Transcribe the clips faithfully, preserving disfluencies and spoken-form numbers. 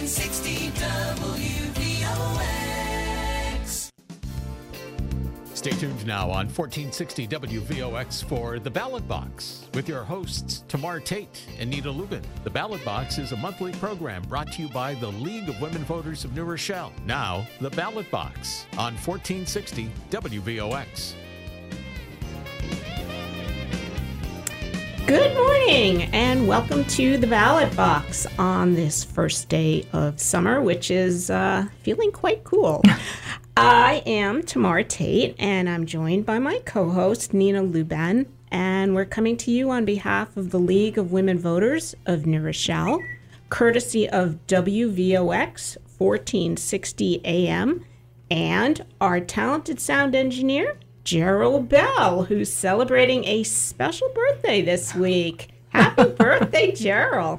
fourteen sixty W V O X. Stay tuned now on fourteen sixty W V O X for The Ballot Box with your hosts Tamar Tate and Nina Lubin. The Ballot Box is a monthly program brought to you by the League of Women Voters of New Rochelle. Now, The Ballot Box on fourteen sixty W V O X. Good morning and welcome to the Ballot Box on this first day of summer, which is uh, feeling quite cool. I am Tamar Tate and I'm joined by my co-host Nina Lubin, and we're coming to you on behalf of the League of Women Voters of New Rochelle, courtesy of W V O X fourteen sixty A M and our talented sound engineer, Gerald Bell, who's celebrating a special birthday this week. Happy birthday, Gerald.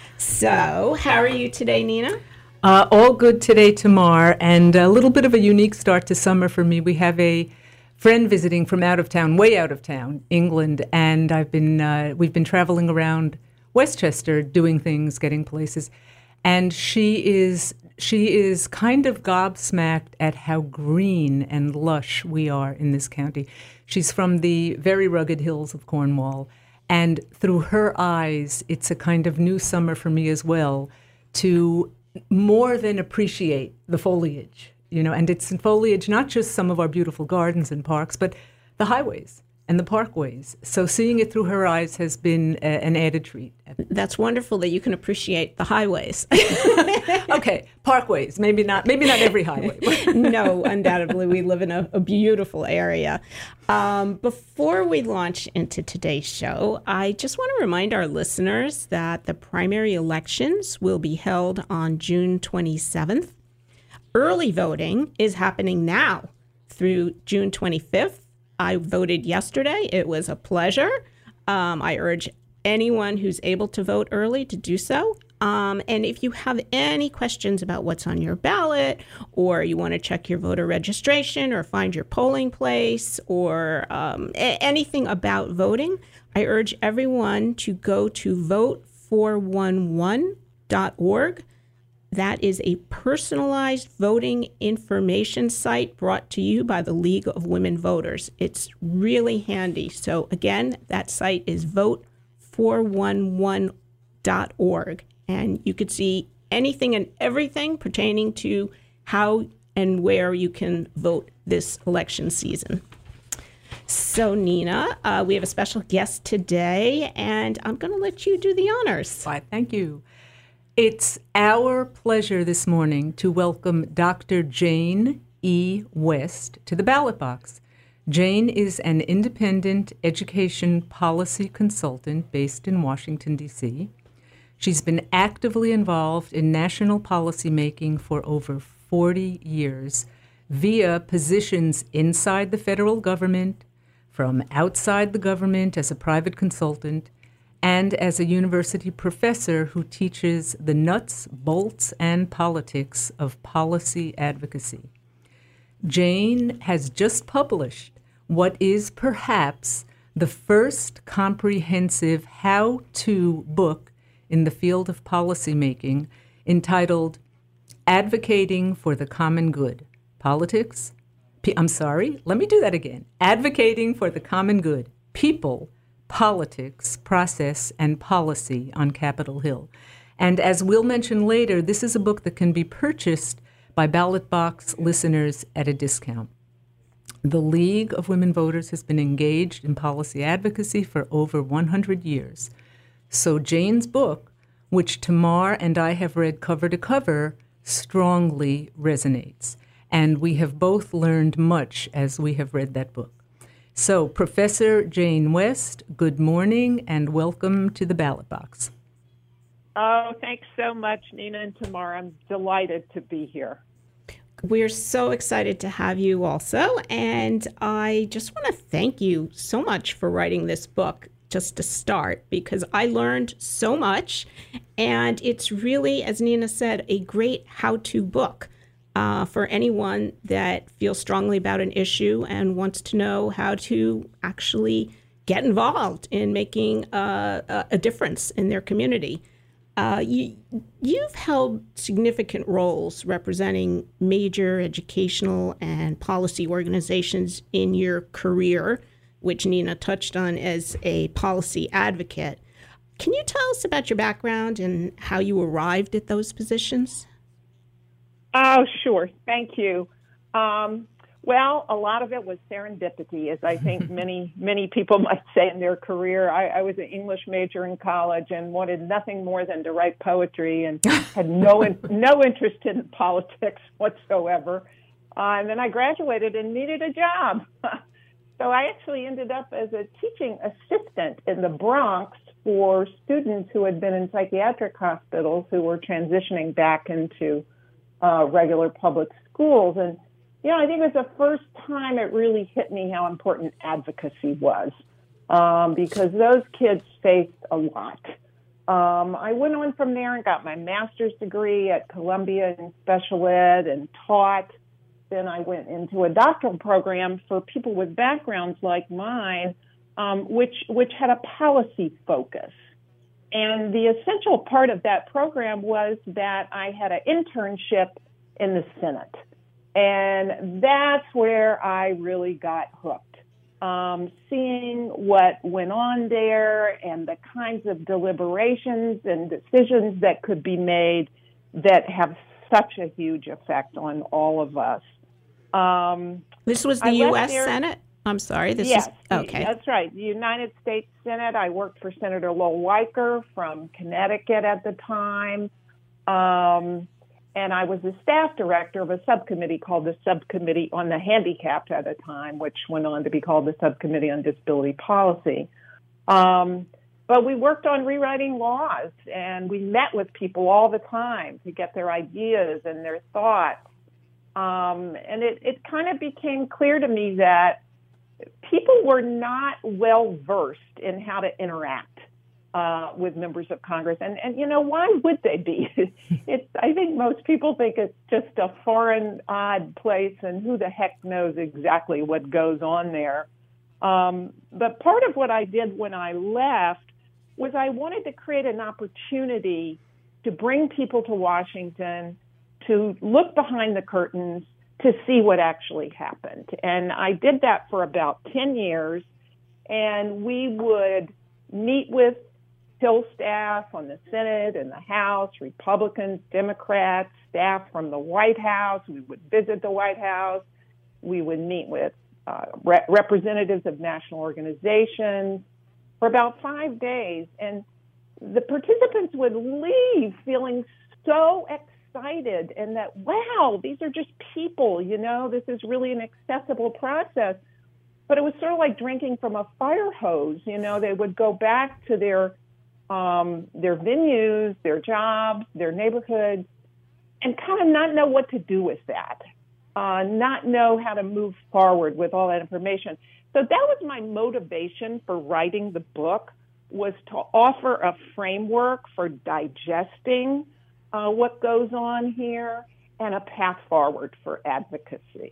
So, how are you today, Nina? Uh, all good today, Tamar, and a little bit of a unique start to summer for me. We have a friend visiting from out of town, way out of town, England, and I've been uh, we've been traveling around Westchester doing things, getting places, and she is She is kind of gobsmacked at how green and lush we are in this county. She's from the very rugged hills of Cornwall, and through her eyes, it's a kind of new summer for me as well to more than appreciate the foliage, you know, and it's foliage, not just some of our beautiful gardens and parks, but the highways and the parkways. So seeing it through her eyes has been a, an added treat. That's wonderful that you can appreciate the highways. Okay, parkways, maybe not maybe not every highway. No, undoubtedly, we live in a, a beautiful area. Um, before we launch into today's show, I just want to remind our listeners that the primary elections will be held on June twenty-seventh. Early voting is happening now through June twenty-fifth. I voted yesterday. It was a pleasure. Um, I urge anyone who's able to vote early to do so. Um, and if you have any questions about what's on your ballot, or you want to check your voter registration or find your polling place, or um, a- anything about voting, I urge everyone to go to vote four one one dot org. That is a personalized voting information site brought to you by the League of Women Voters. It's really handy. So again, that site is vote four one one dot org. And you could see anything and everything pertaining to how and where you can vote this election season. So, Nina, uh, we have a special guest today, and I'm going to let you do the honors. Why, thank you. It's our pleasure this morning to welcome Doctor Jane E. West to the Ballot Box. Jane is an independent education policy consultant based in Washington, D C She's been actively involved in national policy making for over forty years via positions inside the federal government, from outside the government as a private consultant, and as a university professor who teaches the nuts, bolts, and politics of policy advocacy. Jane has just published what is perhaps the first comprehensive how-to book in the field of policymaking, entitled Advocating for the Common Good. Politics, P- I'm sorry, let me do that again. Advocating for the Common Good. People, Politics, Process, and Policy on Capitol Hill. And as we'll mention later, this is a book that can be purchased by Ballot Box listeners at a discount. The League of Women Voters has been engaged in policy advocacy for over one hundred years. So Jane's book, which Tamar and I have read cover to cover, strongly resonates. And we have both learned much as we have read that book. So, Professor Jane West, good morning and welcome to the Ballot Box. Oh, thanks so much, Nina and Tamar. I'm delighted to be here. We're so excited to have you also. And I just want to thank you so much for writing this book. Just to start, because I learned so much, and it's really, as Nina said, a great how-to book uh, for anyone that feels strongly about an issue and wants to know how to actually get involved in making uh, a difference in their community. Uh, you, you've held significant roles representing major educational and policy organizations in your career, which Nina touched on as a policy advocate. Can you tell us about your background and how you arrived at those positions? Oh, sure. Thank you. Um, well, a lot of it was serendipity, as I think many, many people might say in their career. I, I was an English major in college and wanted nothing more than to write poetry and had no in, no interest in politics whatsoever. Uh, and then I graduated and needed a job. So I actually ended up as a teaching assistant in the Bronx for students who had been in psychiatric hospitals who were transitioning back into uh, regular public schools. And you know, I think it was the first time it really hit me how important advocacy was, um, because those kids faced a lot. Um, I went on from there and got my master's degree at Columbia in special ed and taught. Then I went into a doctoral program for people with backgrounds like mine, um, which which had a policy focus. And the essential part of that program was that I had an internship in the Senate. And that's where I really got hooked. Um, seeing what went on there and the kinds of deliberations and decisions that could be made that have such a huge effect on all of us. Um, this was the I U S there, Senate? I'm sorry. This yes, is okay. That's right. The United States Senate. I worked for Senator Lowell Weicker from Connecticut at the time. Um, And I was the staff director of a subcommittee called the Subcommittee on the Handicapped at the time, which went on to be called the Subcommittee on Disability Policy. Um, but we worked on rewriting laws, and we met with people all the time to get their ideas and their thoughts. Um, and it, it kind of became clear to me that people were not well-versed in how to interact Uh, with members of Congress. And, and, you know, why would they be? It's, I think most people think it's just a foreign, odd place, and who the heck knows exactly what goes on there. Um, but part of what I did when I left was I wanted to create an opportunity to bring people to Washington, to look behind the curtains, to see what actually happened. And I did that for about ten years, and we would meet with Hill staff on the Senate and the House, Republicans, Democrats, staff from the White House. We would visit the White House. We would meet with uh, re- representatives of national organizations for about five days. And the participants would leave feeling so excited and that, wow, these are just people, you know, this is really an accessible process. But it was sort of like drinking from a fire hose. You know, they would go back to their Um, their venues, their jobs, their neighborhoods, and kind of not know what to do with that, uh, not know how to move forward with all that information. So that was my motivation for writing the book, was to offer a framework for digesting uh, what goes on here and a path forward for advocacy.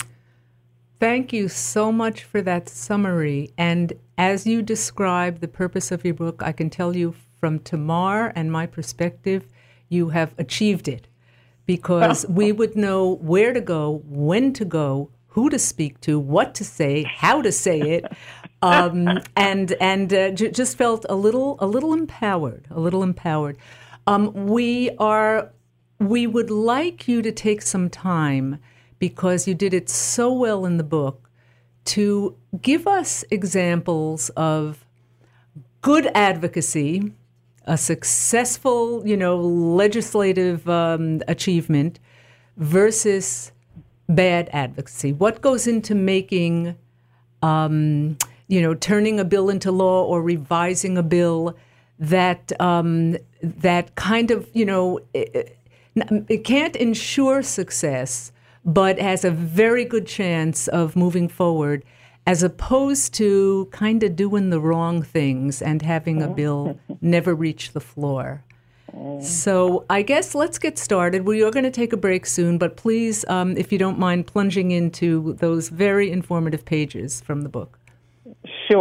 Thank you so much for that summary. And as you describe the purpose of your book, I can tell you from Tamar and my perspective, you have achieved it, because we would know where to go, when to go, who to speak to, what to say, how to say it, um, and and uh, j- just felt a little a little empowered, a little empowered. Um, we are we would like you to take some time, because you did it so well in the book, to give us examples of good advocacy, a successful, you know, legislative um, achievement versus bad advocacy. What goes into making, um, you know, turning a bill into law or revising a bill that um, that kind of, you know, it, it can't ensure success, but has a very good chance of moving forward, as opposed to kind of doing the wrong things and having a bill never reach the floor. So I guess let's get started. We are going to take a break soon, but please, um, if you don't mind, plunging into those very informative pages from the book. Sure.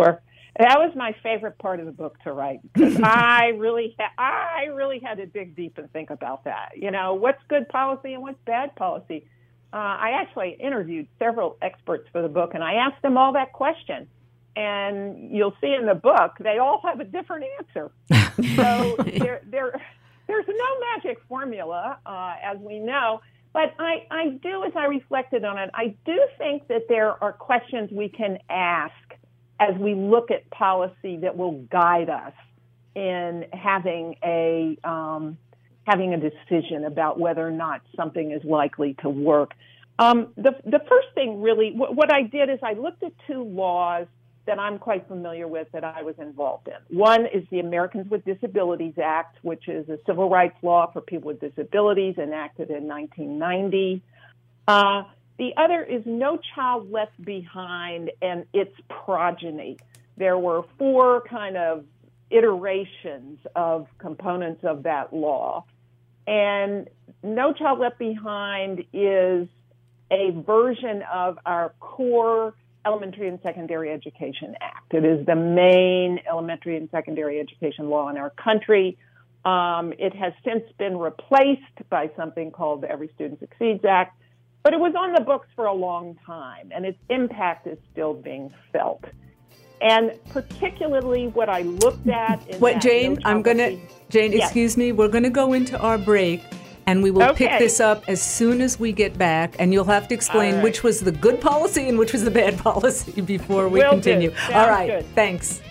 That was my favorite part of the book to write, because I really, ha- I really had to dig deep and think about that. You know, what's good policy and what's bad policy? Uh, I actually interviewed several experts for the book, and I asked them all that question. And you'll see in the book, they all have a different answer. So there, there, there's no magic formula, uh, as we know. But I, I do, as I reflected on it, I do think that there are questions we can ask as we look at policy that will guide us in having a um, having a decision about whether or not something is likely to work. Um, the the first thing really, w- what I did is I looked at two laws that I'm quite familiar with that I was involved in. One is the Americans with Disabilities Act, which is a civil rights law for people with disabilities enacted in nineteen ninety. Uh, The other is No Child Left Behind and its progeny. There were four kind of iterations of components of that law. And No Child Left Behind is a version of our core Elementary and Secondary Education Act. It is the main elementary and secondary education law in our country. Um, it has since been replaced by something called the Every Student Succeeds Act. But it was on the books for a long time, and its impact is still being felt. And particularly what I looked at is Wait, that Jane, no I'm going to, policy- Jane, Yes. excuse me, we're going to go into our break, and we will Okay. pick this up as soon as we get back, and you'll have to explain All right. which was the good policy and which was the bad policy before we Will do. continue. Sounds All right, good. thanks.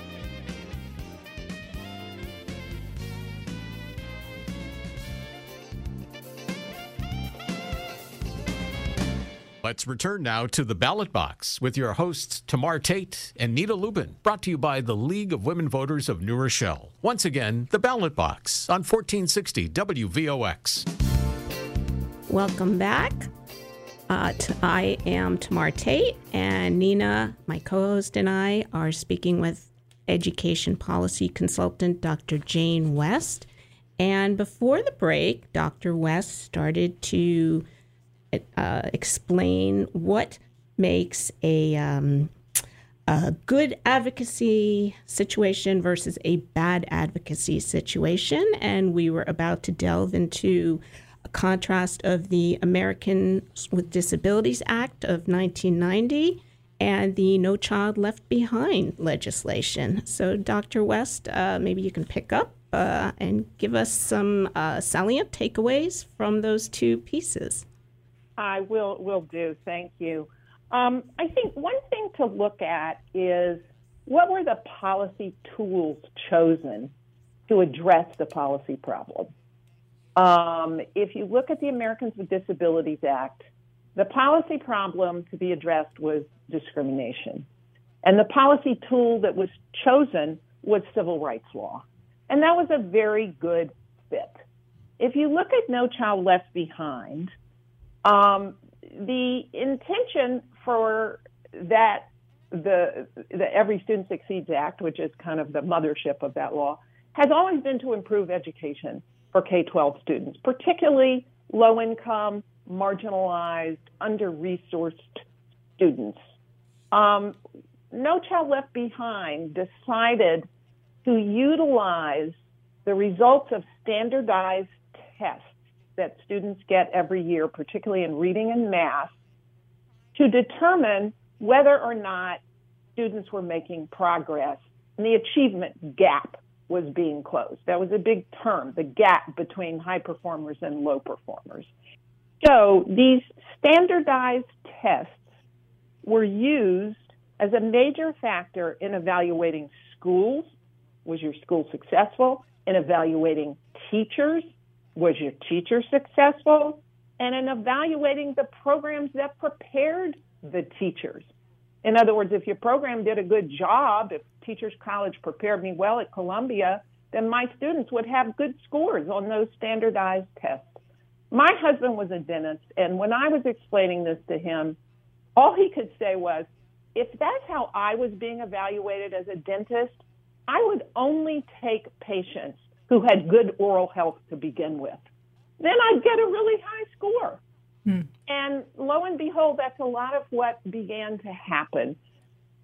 Let's return now to the Ballot Box with your hosts, Tamar Tate and Nita Lubin, brought to you by the League of Women Voters of New Rochelle. Once again, the Ballot Box on fourteen sixty W V O X. Welcome back. Uh, t- I am Tamar Tate, and Nina, my co-host, and I are speaking with education policy consultant Doctor Jane West. And before the break, Doctor West started to uh, explain what makes a, um, a good advocacy situation versus a bad advocacy situation. And we were about to delve into a contrast of the Americans with Disabilities Act of nineteen ninety and the No Child Left Behind legislation. So, Doctor West, uh, maybe you can pick up uh, and give us some uh, salient takeaways from those two pieces. I will will do. Thank you. Um, I think one thing to look at is what were the policy tools chosen to address the policy problem. Um, if you look at the Americans with Disabilities Act, the policy problem to be addressed was discrimination. And the policy tool that was chosen was civil rights law. And that was a very good fit. If you look at No Child Left Behind, um, the intention for that, the, the Every Student Succeeds Act, which is kind of the mothership of that law, has always been to improve education for K twelve students, particularly low-income, marginalized, under-resourced students. Um, No Child Left Behind decided to utilize the results of standardized tests that students get every year, particularly in reading and math, to determine whether or not students were making progress and the achievement gap was being closed. That was a big term, the gap between high performers and low performers. So these standardized tests were used as a major factor in evaluating schools. Was your school successful? In evaluating teachers. Was your teacher successful? And in evaluating the programs that prepared the teachers. In other words, if your program did a good job, if Teachers College prepared me well at Columbia, then my students would have good scores on those standardized tests. My husband was a dentist, and when I was explaining this to him, all he could say was, if that's how I was being evaluated as a dentist, I would only take patients who had good oral health to begin with. Then I'd get a really high score. Hmm. And lo and behold, that's a lot of what began to happen.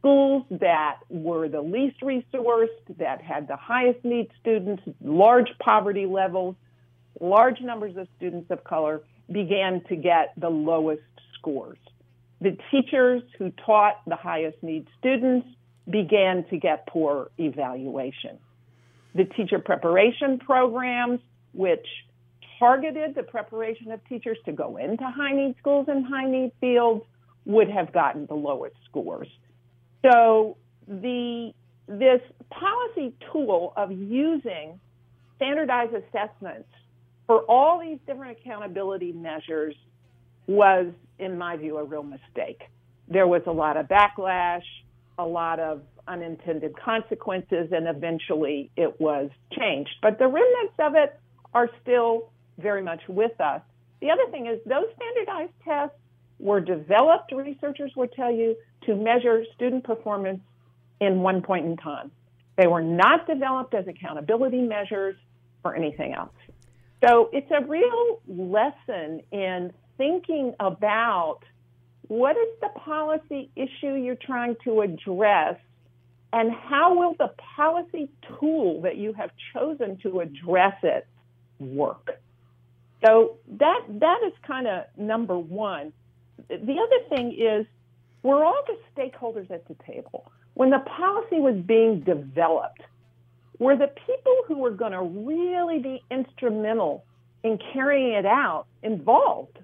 schools that were the least resourced, that had the highest need students, large poverty levels, large numbers of students of color, began to get the lowest scores. The teachers who taught the highest need students began to get poor evaluation. The teacher preparation programs, which targeted the preparation of teachers to go into high need schools and high need fields, would have gotten the lowest scores. So the this policy tool of using standardized assessments for all these different accountability measures was, in my view, a real mistake. There was a lot of backlash, a lot of unintended consequences, and eventually it was changed. But the remnants of it are still very much with us. The other thing is those standardized tests were developed, researchers will tell you, to measure student performance in one point in time. They were not developed as accountability measures for anything else. So it's a real lesson in thinking about what is the policy issue you're trying to address, and how will the policy tool that you have chosen to address it work? So that that is kind of number one. The other thing is, we're all the stakeholders at the table. When the policy was being developed, were the people who were going to really be instrumental in carrying it out involved?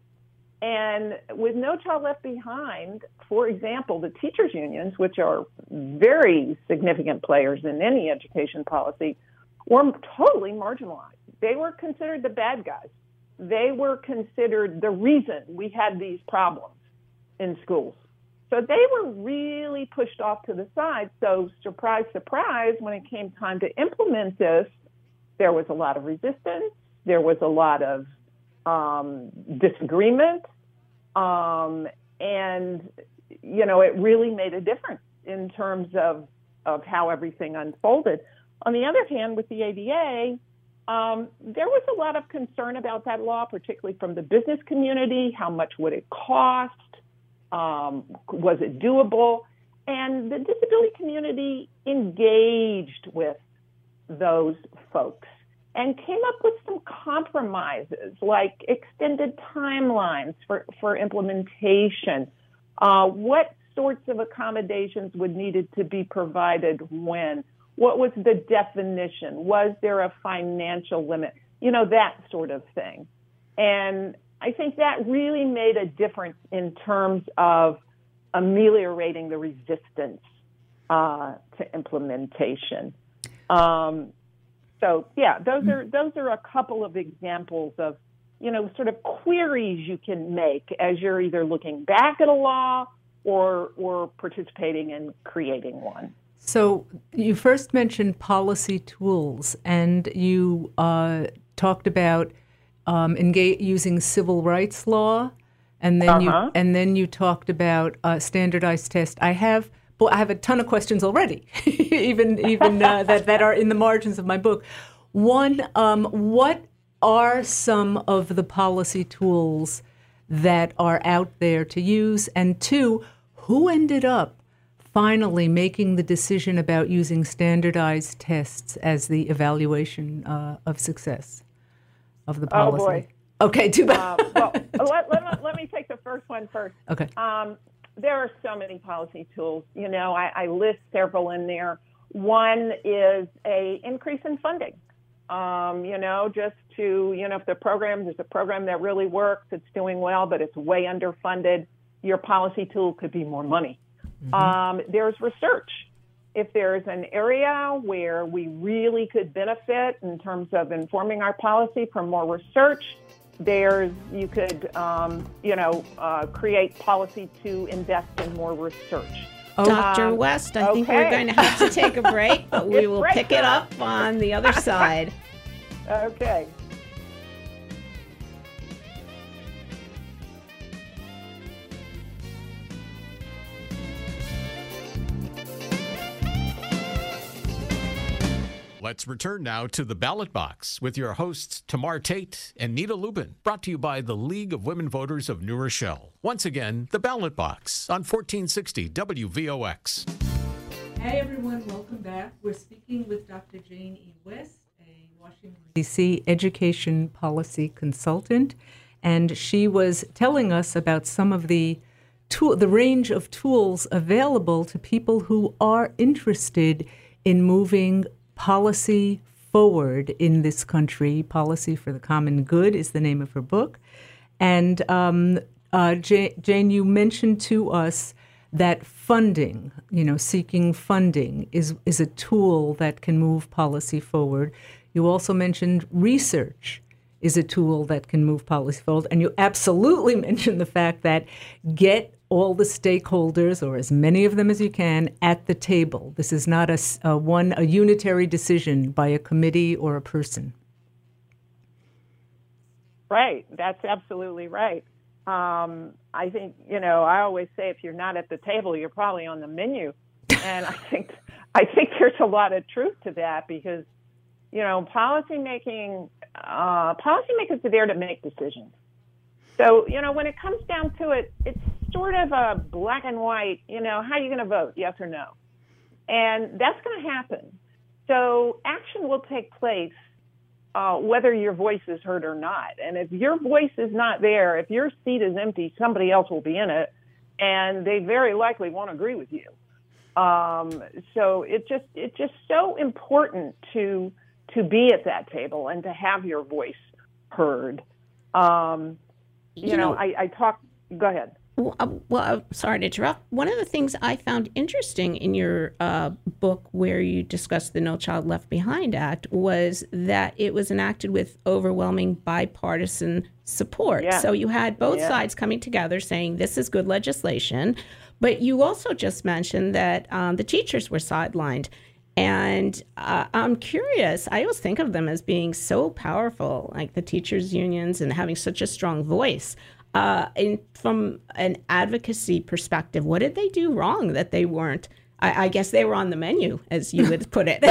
And with No Child Left Behind, for example, the teachers' unions, which are very significant players in any education policy, were totally marginalized. They were considered the bad guys. They were considered the reason we had these problems in schools. So they were really pushed off to the side. So surprise, surprise, when it came time to implement this, there was a lot of resistance. There was a lot of um, disagreement. Um, and, you know, it really made a difference in terms of, of how everything unfolded. On the other hand, with the A D A, um, there was a lot of concern about that law, particularly from the business community. How much would it cost? Um, was it doable? And the disability community engaged with those folks and came up with some compromises, like extended timelines for, for implementation, uh, what sorts of accommodations would needed to be provided when, what was the definition, was there a financial limit, you know, that sort of thing. And I think that really made a difference in terms of ameliorating the resistance uh, to implementation. Um, so, yeah, those are those are a couple of examples of, you know, sort of queries you can make as you're either looking back at a law or or participating in creating one. So you first mentioned policy tools, and you uh, talked about um, engage, using civil rights law, and then Uh-huh. you and then you talked about uh, standardized tests. I have, well, I have a ton of questions already, even even uh, that that are in the margins of my book. One, um, what are some of the policy tools that are out there to use? And two, who ended up finally making the decision about using standardized tests as the evaluation uh, of success of the policy? Oh, boy. Okay, too bad. Uh, well, let, let, let me take the first one first. Okay. Um, there are so many policy tools. You know, I, I list several in there. One is a increase in funding. Um, you know, just to, you know, if the program, there's a program that really works, it's doing well, but it's way underfunded, your policy tool could be more money. Mm-hmm. Um, there's research. If there's an area where we really could benefit in terms of informing our policy from more research, there's, you could, um, you know, uh, create policy to invest in more research. Doctor Um, West, I think we're okay. going to have to take a break, but we It's will break pick it time. up on the other side. Okay. Let's return now to the ballot box with your hosts, Tamar Tate and Nita Lubin, brought to you by the League of Women Voters of New Rochelle. Once again, the ballot box on fourteen sixty W V O X. Hey everyone, welcome back. We're speaking with Doctor Jane E. West, a Washington, D C education policy consultant, and she was telling us about some of the tool, the range of tools available to people who are interested in moving policy forward in this country. Policy for the Common Good is the name of her book. And um, uh, Jane, Jane, you mentioned to us that funding, you know, seeking funding is, is a tool that can move policy forward. You also mentioned research is a tool that can move policy forward. And you absolutely mentioned the fact that get all the stakeholders, or as many of them as you can, at the table. This is not a, a one a unitary decision by a committee or a person. Right. That's absolutely right. Um, I think, you know, I always say if you're not at the table, you're probably on the menu. And I think I think there's a lot of truth to that because, you know, policy making, uh, policymakers are there to make decisions. So, you know, when it comes down to it, it's sort of a black and white, you know, how are you going to vote, yes or no? And that's going to happen. So action will take place uh, whether your voice is heard or not. And if your voice is not there, if your seat is empty, somebody else will be in it, and they very likely won't agree with you. Um, so it just it's just so important to to be at that table and to have your voice heard. Um, you, you know, know, I, I talk. Go ahead. Well, uh, well, I'm sorry to interrupt. One of the things I found interesting in your uh, book where you discussed the No Child Left Behind Act was that it was enacted with overwhelming bipartisan support. Yeah. So you had both yeah. sides coming together saying this is good legislation, but you also just mentioned that um, the teachers were sidelined. And uh, I'm curious, I always think of them as being so powerful, like the teachers' unions and having such a strong voice. Uh, in, from an advocacy perspective, what did they do wrong that they weren't? I, I guess they were on the menu, as you would put it.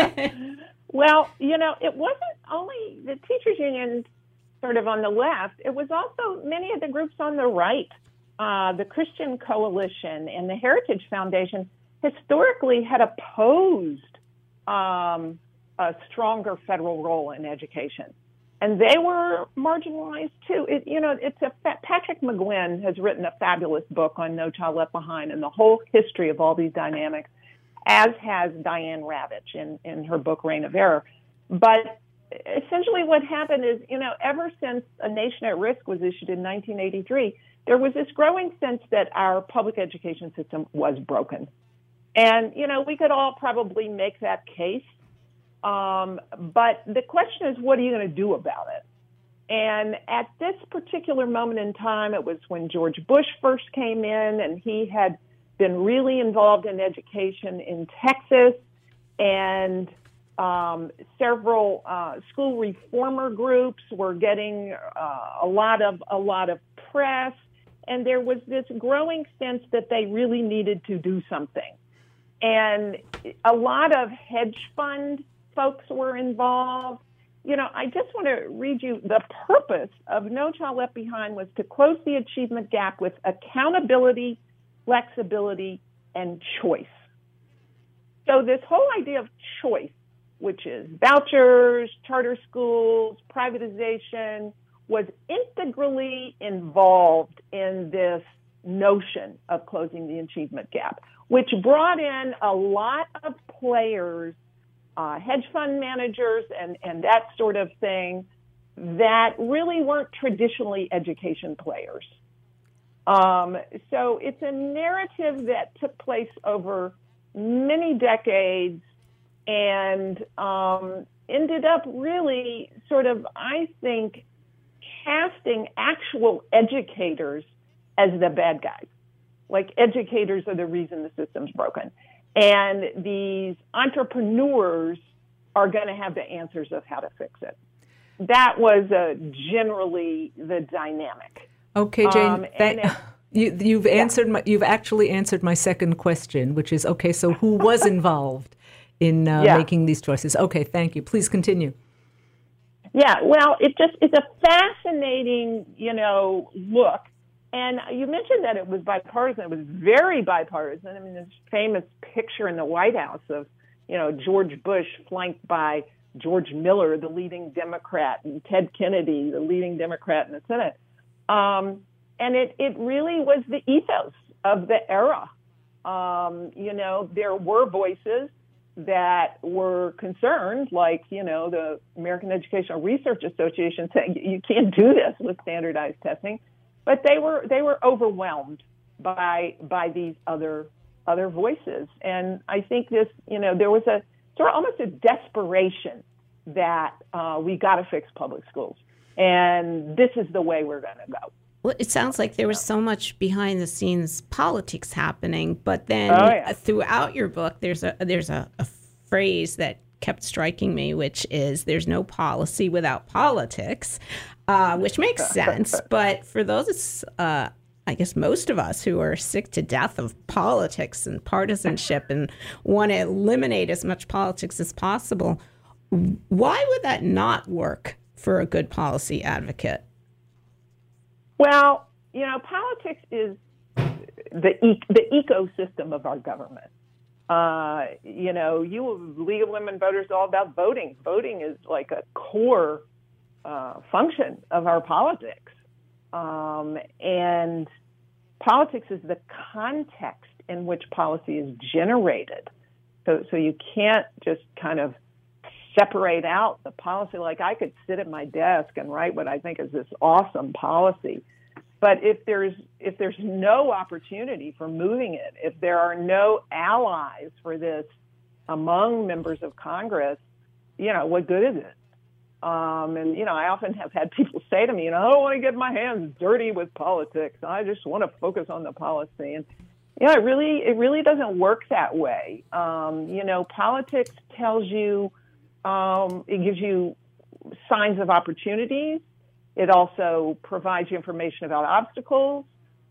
Well, you know, it wasn't only the teachers' union sort of on the left. It was also many of the groups on the right. Uh, the Christian Coalition and the Heritage Foundation historically had opposed um, a stronger federal role in education. And they were marginalized too. It, you know, it's a Patrick McGuinn has written a fabulous book on No Child Left Behind and the whole history of all these dynamics, as has Diane Ravitch in, in her book Reign of Error. But essentially, what happened is, you know, ever since A Nation at Risk was issued in nineteen eighty-three, there was this growing sense that our public education system was broken, and you know, we could all probably make that case. Um, but the question is, what are you going to do about it? And at this particular moment in time, it was when George Bush first came in, and he had been really involved in education in Texas, and um, several uh, school reformer groups were getting uh, a lot of a lot of press, and there was this growing sense that they really needed to do something. And a lot of hedge fund folks were involved. You know, I just want to read you the purpose of No Child Left Behind was to close the achievement gap with accountability, flexibility, and choice. So this whole idea of choice, which is vouchers, charter schools, privatization, was integrally involved in this notion of closing the achievement gap, which brought in a lot of players, Uh, hedge fund managers and, and that sort of thing that really weren't traditionally education players. Um, so it's a narrative that took place over many decades and um, ended up really sort of, I think, casting actual educators as the bad guys. Like educators are the reason the system's broken. And these entrepreneurs are going to have the answers of how to fix it. That was uh, generally the dynamic. Okay, Jane, um, that, it, you, you've yeah. answered. My, you've actually answered my second question, which is okay. So, who was involved in uh, Yeah. making these choices. Okay, thank you. Please continue. Yeah, well, it just it's a fascinating, you know, look. And you mentioned that it was bipartisan. It was very bipartisan. I mean, this famous picture in the White House of, you know, George Bush flanked by George Miller, the leading Democrat, and Ted Kennedy, the leading Democrat in the Senate. Um, and it, it really was the ethos of the era. Um, you know, there were voices that were concerned, like, you know, the American Educational Research Association saying you can't do this with standardized testing, but they were they were overwhelmed by by these other other voices, and I think this, you know, there was a sort of almost a desperation that uh, we got to fix public schools, and this is the way we're going to go. Well, it sounds like there was so much behind the scenes politics happening, but then Oh, yeah. throughout your book, there's a there's a, a phrase that kept striking me, which is "there's no policy without politics," uh, which makes sense. But for those, uh, I guess most of us who are sick to death of politics and partisanship and want to eliminate as much politics as possible, why would that not work for a good policy advocate? Well, you know, politics is the e- the ecosystem of our government. Uh, you know, you League of Women Voters is all about voting. Voting is like a core uh, function of our politics, um, and politics is the context in which policy is generated. So, so you can't just kind of separate out the policy. Like, I could sit at my desk and write what I think is this awesome policy, but if there's if there's no opportunity for moving it, if there are no allies for this among members of Congress, you know, what good is it? Um, and, you know, I often have had people say to me, you know, I don't want to get my hands dirty with politics. I just want to focus on the policy. And, you know, it really, it really doesn't work that way. Um, you know, politics tells you, um, it gives you signs of opportunities. It also provides you information about obstacles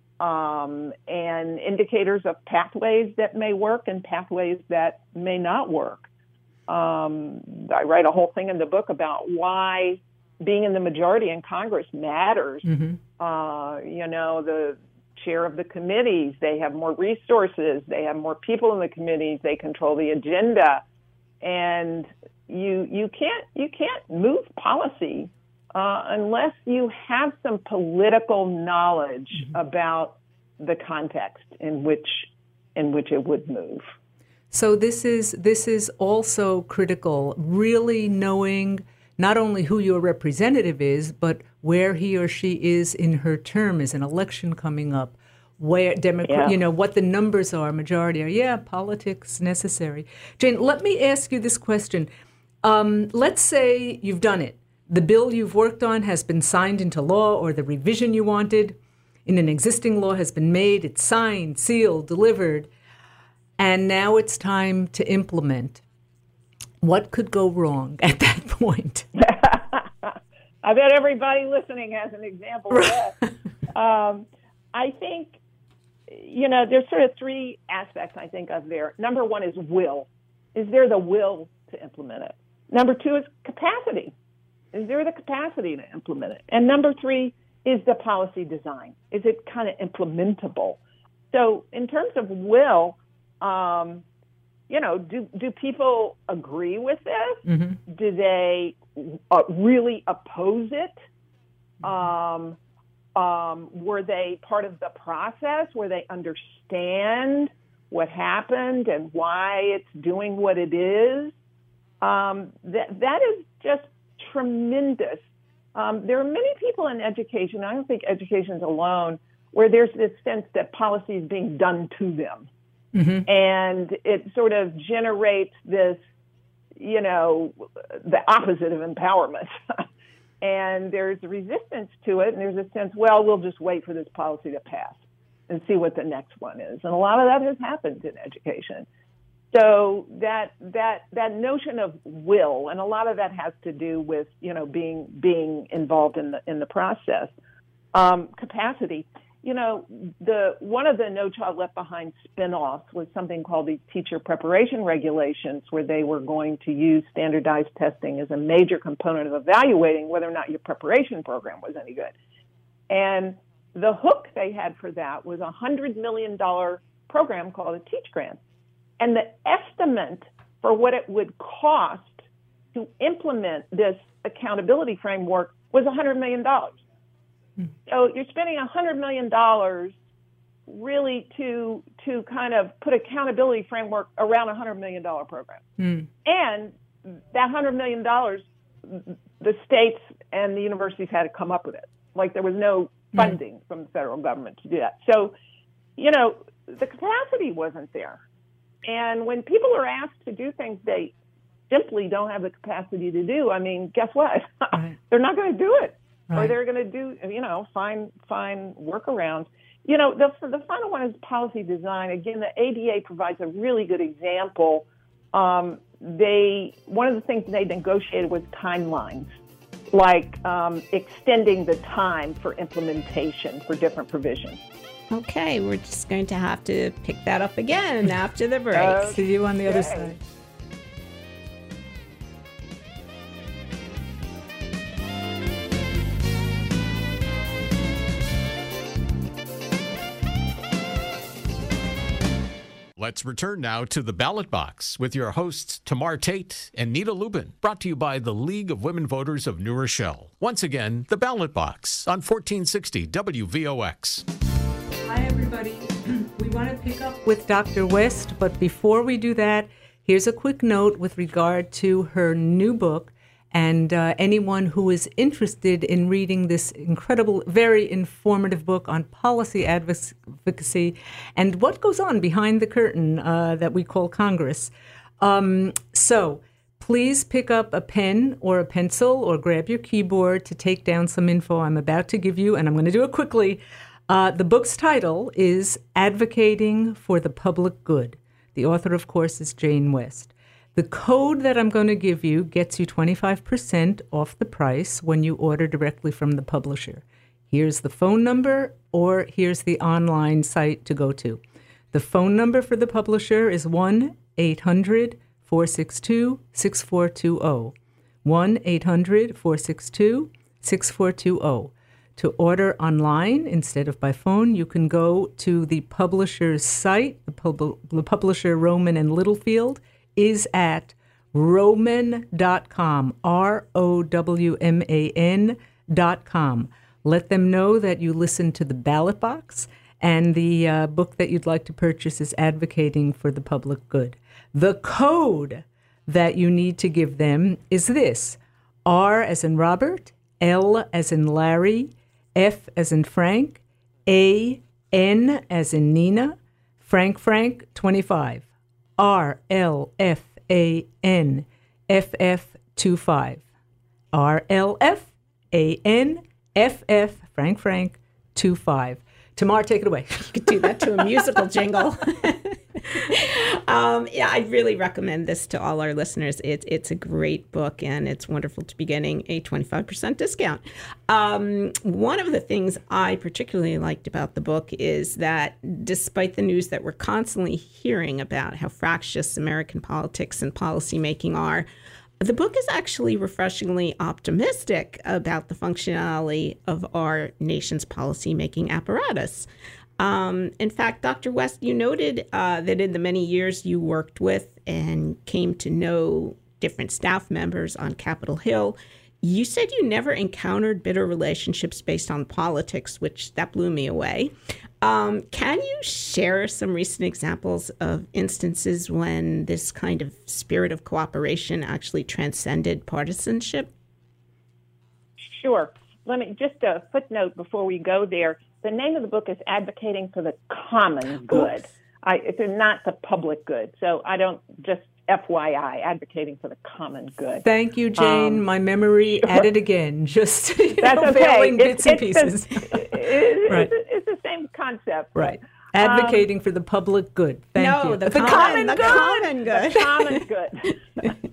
um, and indicators of pathways that may work and pathways that may not work. Um, I write a whole thing in the book about why being in the majority in Congress matters. Mm-hmm. Uh, you know, the chair of the committees, they have more resources, they have more people in the committees, they control the agenda, and you you can't you can't move policy uh, unless you have some political knowledge mm-hmm. about the context in which in which it would move. So this is this is also critical, really knowing not only who your representative is, but where he or she is in her term. Is an election coming up? Where Democrat, yeah. you know, what the numbers are, majority are. Yeah, politics necessary. Jane, let me ask you this question. Um, let's say you've done it. The bill you've worked on has been signed into law, or the revision you wanted in an existing law has been made. It's signed, sealed, delivered. And now it's time to implement. What could go wrong at that point? I bet everybody listening has an example of that. um, I think, you know, there's sort of three aspects I think of there. Number one is will. Is there the will to implement it? Number two is capacity. Is there the capacity to implement it? And number three is the policy design. Is it kind of implementable? So in terms of will, Um, you know, do do people agree with this? Mm-hmm. Do they uh, really oppose it? Um, um, were they part of the process? Where they understand what happened and why it's doing what it is? Um, that that is just tremendous. Um, there are many people in education, I don't think education is alone, where there's this sense that policy is being done to them. Mm-hmm. And it sort of generates this, you know, the opposite of empowerment. And there's resistance to it. And there's a sense, well, we'll just wait for this policy to pass and see what the next one is. And a lot of that has happened in education. So that that that notion of will, and a lot of that has to do with, you know, being being involved in the in the process. Um, capacity. you know, the one of the No Child Left Behind spinoffs was something called the Teacher Preparation Regulations, where they were going to use standardized testing as a major component of evaluating whether or not your preparation program was any good. And the hook they had for that was a one hundred million dollars program called a Teach Grant. And the estimate for what it would cost to implement this accountability framework was one hundred million dollars. Mm. So you're spending one hundred million dollars really to to kind of put accountability framework around a one hundred million dollars program. Mm. And that one hundred million dollars, the states and the universities had to come up with it. Like there was no funding mm. from the federal government to do that. So, you know, the capacity wasn't there. And when people are asked to do things they simply don't have the capacity to do, I mean, guess what? Right. They're not going to do it. Right. Or they're going to do, you know, find, find workarounds. You know, the, the final one is policy design. Again, the A D A provides a really good example. Um, they one of the things they negotiated was timelines, like um, extending the time for implementation for different provisions. Okay, we're just going to have to pick that up again after the break. Okay. See you on the other side. Let's return now to the Ballot Box with your hosts Tamar Tate and Nita Lubin, brought to you by the League of Women Voters of New Rochelle. Once again, the Ballot Box on fourteen sixty W V O X. Hi, everybody. We want to pick up with Doctor West, but before we do that, here's a quick note with regard to her new book. And uh, anyone who is interested in reading this incredible, very informative book on policy advocacy and what goes on behind the curtain uh, that we call Congress. Um, so please pick up a pen or a pencil or grab your keyboard to take down some info I'm about to give you, and I'm going to do it quickly. Uh, the book's title is Advocating for the Public Good. The author, of course, is Jane West. The code that I'm going to give you gets you twenty-five percent off the price when you order directly from the publisher. Here's the phone number, or here's the online site to go to. The phone number for the publisher is one eight hundred four six two six four two zero. one eight hundred four six two six four two zero. To order online instead of by phone, you can go to the publisher's site, the, pub- the publisher Rowman and Littlefield is at rowman dot com, R O W M A N dot com. Let them know that you listen to the Ballot Box, and the uh, book that you'd like to purchase is Advocating for the Public Good. The code that you need to give them is this: R as in Robert, L as in Larry, F as in Frank, A, N as in Nina, Frank Frank twenty-five. R L F A N F F twenty-five. R L F A N F F Frank Frank twenty-five. Tamar, take it away. You could do that to a musical jingle. um, yeah, I really recommend this to all our listeners. It's it's a great book, and it's wonderful to be getting a twenty-five percent discount. Um, one of the things I particularly liked about the book is that despite the news that we're constantly hearing about how fractious American politics and policymaking are, the book is actually refreshingly optimistic about the functionality of our nation's policymaking apparatus. Um, in fact, Doctor West, you noted uh, that in the many years you worked with and came to know different staff members on Capitol Hill, you said you never encountered bitter relationships based on politics, which that blew me away. Um, can you share some recent examples of instances when this kind of spirit of cooperation actually transcended partisanship? Sure. Let me just a footnote before we go there. The name of the book is Advocating for the Common Good. I, it's not the public good. So I don't just F Y I, advocating for the common good. Thank you, Jane. Um, My memory at it again. Just you that's know, okay. failing It's, bits and it's pieces. The, it, right. it's, it's the same concept. Right. Advocating um, for the public good. Thank no, you. The, the common, common good. good. The common good.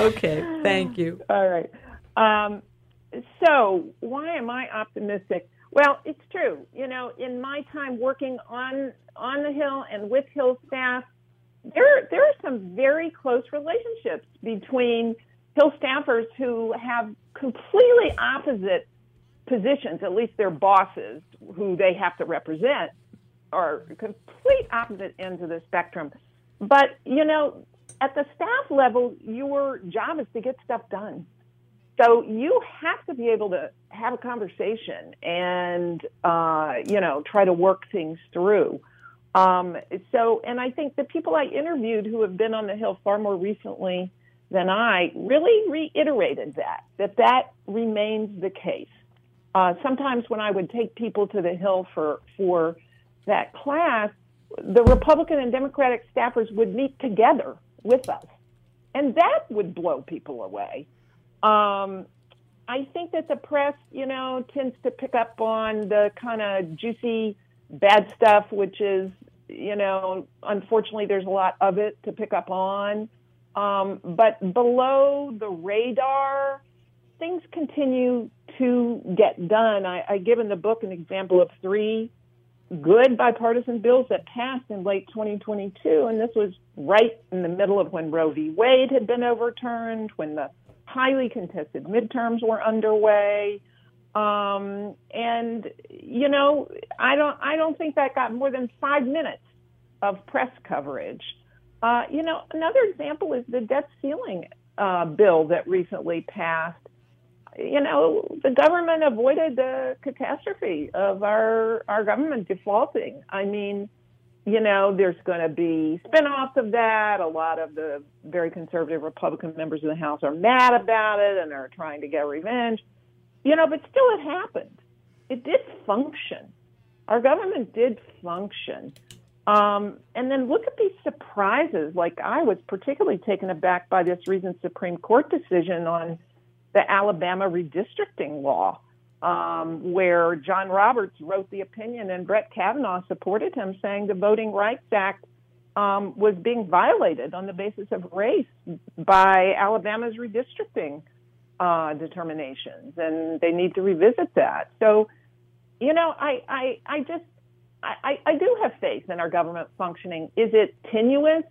Okay. Thank you. All right. Um, so why am I optimistic? Well, it's true. You know, in my time working on on the Hill and with Hill staff, there there are some very close relationships between Hill staffers who have completely opposite positions, at least their bosses who they have to represent are complete opposite ends of the spectrum. But, you know, at the staff level, your job is to get stuff done. So you have to be able to have a conversation and, uh, you know, try to work things through. Um, so, and I think the people I interviewed who have been on the Hill far more recently than I really reiterated that, that that remains the case. Uh, sometimes when I would take people to the Hill for, for that class, the Republican and Democratic staffers would meet together with us, and that would blow people away. Um, I think that the press, you know, tends to pick up on the kind of juicy bad stuff, which is, you know, unfortunately there's a lot of it to pick up on. Um, but below the radar, things continue to get done. I, I give in the book an example of three good bipartisan bills that passed in late twenty twenty-two, and this was right in the middle of when Roe v. Wade had been overturned, when the highly contested midterms were underway. Um, and, you know, I don't I don't think that got more than five minutes of press coverage. Uh, you know, another example is the debt ceiling uh, bill that recently passed. You know, the government avoided the catastrophe of our our government defaulting. I mean, you know, there's going to be spinoffs of that. A lot of the very conservative Republican members of the House are mad about it and are trying to get revenge. You know, but still it happened. It did function. Our government did function. Um, and then look at these surprises. Like, I was particularly taken aback by this recent Supreme Court decision on the Alabama redistricting law, um, where John Roberts wrote the opinion and Brett Kavanaugh supported him, saying the Voting Rights Act um, was being violated on the basis of race by Alabama's redistricting uh, determinations, and they need to revisit that. So, you know, I, I, I just, I, I do have faith in our government functioning. Is it tenuous?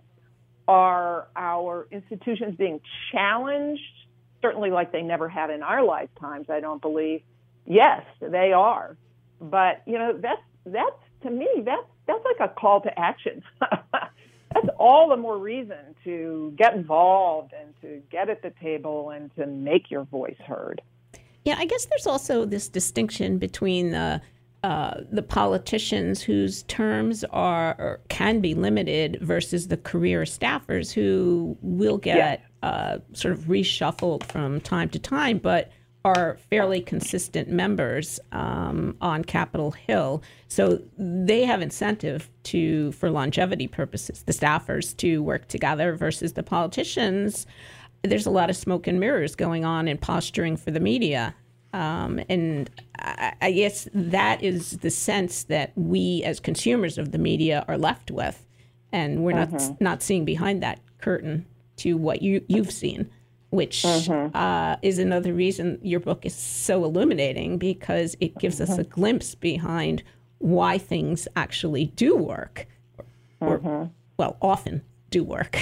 Are our institutions being challenged? Certainly like they never had in our lifetimes, I don't believe. Yes, they are. But, you know, that's, that's to me, that's, that's like a call to action. That's all the more reason to get involved and to get at the table and to make your voice heard. Yeah, I guess there's also this distinction between the uh, the politicians whose terms are or can be limited versus the career staffers who will get Yes. uh, sort of reshuffled from time to time, but are fairly consistent members um, on Capitol Hill. So they have incentive to, for longevity purposes, the staffers to work together versus the politicians. There's a lot of smoke and mirrors going on and posturing for the media. Um, and I, I guess that is the sense that we as consumers of the media are left with. And we're Mm-hmm. not not seeing behind that curtain to what you, you've seen, which Mm-hmm. uh, is another reason your book is so illuminating, because it gives us a glimpse behind why things actually do work, or, Mm-hmm. well, often do work.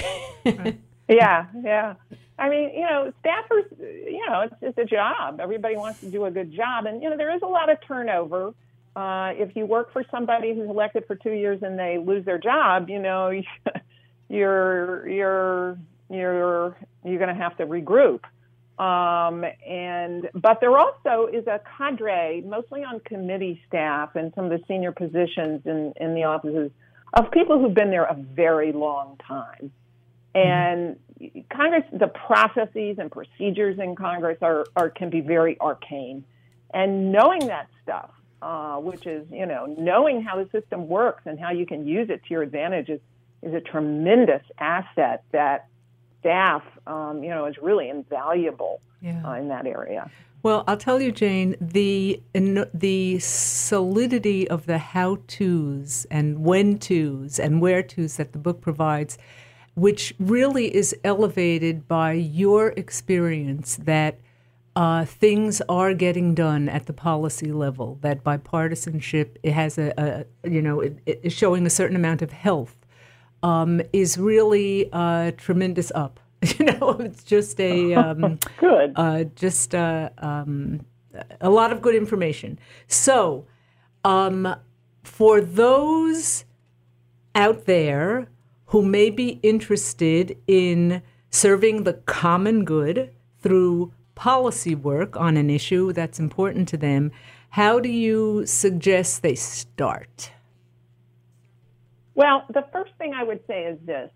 Yeah, yeah. I mean, you know, staffers, you know, it's just a job. Everybody wants to do a good job. And, you know, there is a lot of turnover. Uh, if you work for somebody who's elected for two years and they lose their job, you know, you're, you're, you're, you're going to have to regroup. Um, and, but there also is a cadre, mostly on committee staff and some of the senior positions in, in the offices, of people who've been there a very long time. And Congress, the processes and procedures in Congress are, are can be very arcane. And knowing that stuff, uh, which is, you know, knowing how the system works and how you can use it to your advantage is, is a tremendous asset that staff, um, you know, is really invaluable Yeah. uh, in that area. Well, I'll tell you, Jane, the in, the solidity of the how-tos and when-tos and where-tos that the book provides, which really is elevated by your experience that uh, things are getting done at the policy level, that bipartisanship, it has a, a you know, it, it is showing a certain amount of health, um, is really uh, tremendous up. You know, it's just a um, Good. uh, just uh, um, a lot of good information. So, um, for those out there who may be interested in serving the common good through policy work on an issue that's important to them, how do you suggest they start? Well, the first thing I would say is this.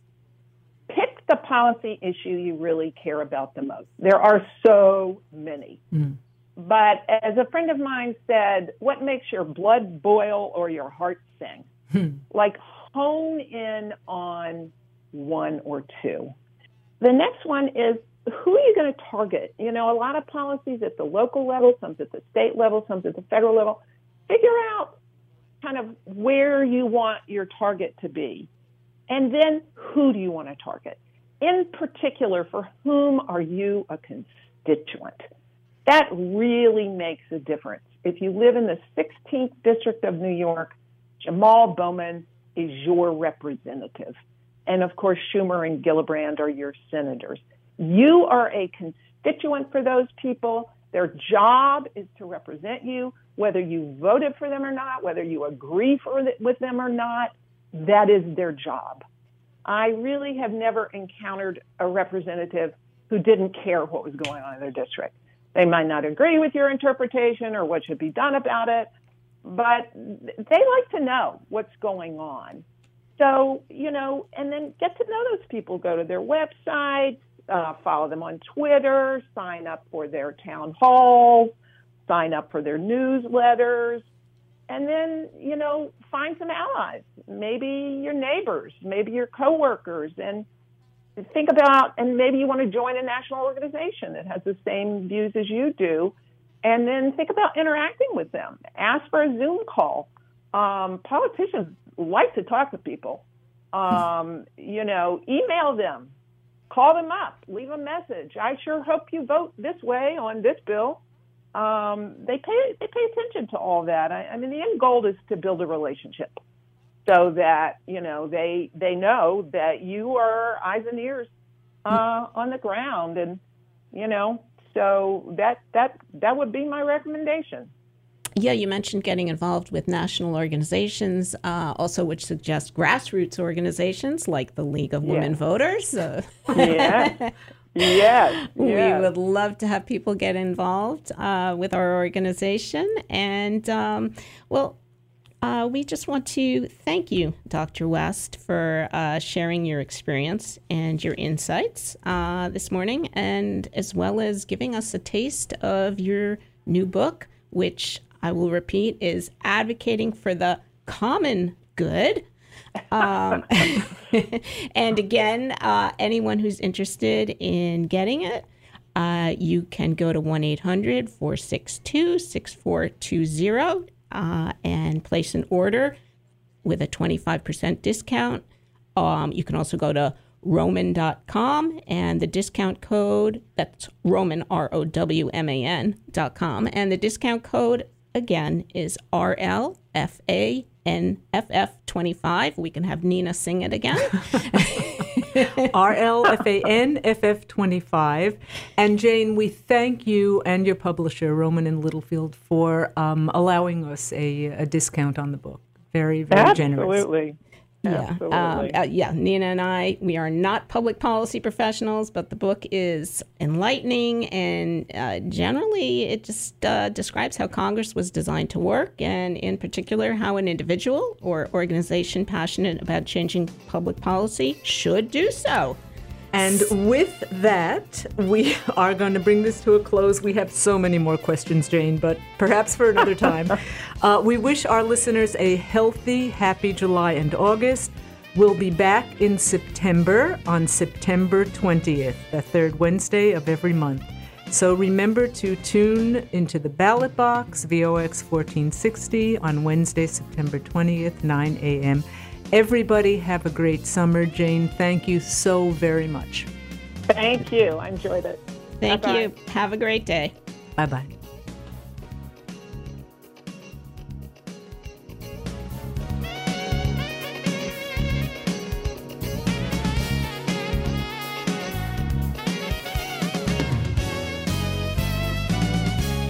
Pick the policy issue you really care about the most. There are so many. Mm. But as a friend of mine said, what makes your blood boil or your heart sing? Hmm. Like, hone in on one or two. The next one is, who are you going to target? You know, a lot of policies at the local level, some at the state level, some at the federal level. Figure out kind of where you want your target to be. And then who do you want to target? In particular, for whom are you a constituent? That really makes a difference. If you live in the sixteenth District of New York, Jamal Bowman is your representative. And of course, Schumer and Gillibrand are your senators. You are a constituent for those people. Their job is to represent you, whether you voted for them or not, whether you agree for the, with them or not. That is their job. I really have never encountered a representative who didn't care what was going on in their district. They might not agree with your interpretation or what should be done about it, but they like to know what's going on. So, you know, and then get to know those people. Go to their websites, uh, follow them on Twitter, sign up for their town halls, sign up for their newsletters, and then, you know, find some allies, maybe your neighbors, maybe your coworkers, and think about, and maybe you want to join a national organization that has the same views as you do, and then think about interacting with them. Ask for a Zoom call. Um, politicians like to talk to people. Um, you know, email them, call them up, leave a message. I sure hope you vote this way on this bill. Um, they pay they pay attention to all that. I, I mean, the end goal is to build a relationship so that, you know, they they know that you are eyes and ears uh, on the ground, and, you know, so that that that would be my recommendation. Yeah, you mentioned getting involved with national organizations, uh, also which suggest grassroots organizations like the League of Women Yeah. Voters. Uh, Yeah. Yes, We yes. would love to have people get involved uh, with our organization. And, um, well, uh, we just want to thank you, Doctor West, for uh, sharing your experience and your insights uh, this morning, and as well as giving us a taste of your new book, which I will repeat is Advocating for the Common Good. Um, and again, uh, anyone who's interested in getting it, uh, you can go to one eight hundred, four six two, six four two zero uh, and place an order with a twenty-five percent discount. Um, you can also go to roman dot com, and the discount code, that's Roman, R O W M A N dot com, and the discount code, again, is R L F A N F F twenty-five. We can have Nina sing it again. R L F A N F F twenty-five. And Jane, we thank you and your publisher, Rowman and Littlefield, for um, allowing us a, a discount on the book. Very, very generous. Absolutely. Yeah, Absolutely. um, uh, yeah. Nina and I, we are not public policy professionals, but the book is enlightening, and uh, generally it just uh, describes how Congress was designed to work, and in particular how an individual or organization passionate about changing public policy should do so. And with that, we are going to bring this to a close. We have so many more questions, Jane, but perhaps for another time. uh, we wish our listeners a healthy, happy July and August. We'll be back in September on September twentieth, the third Wednesday of every month. So remember to tune into the Ballot Box, V O X fourteen sixty, on Wednesday, September twentieth, nine a.m. Everybody have a great summer. Jane, thank you so very much. Thank you. I enjoyed it. Thank Bye-bye. you. Have a great day. Bye bye.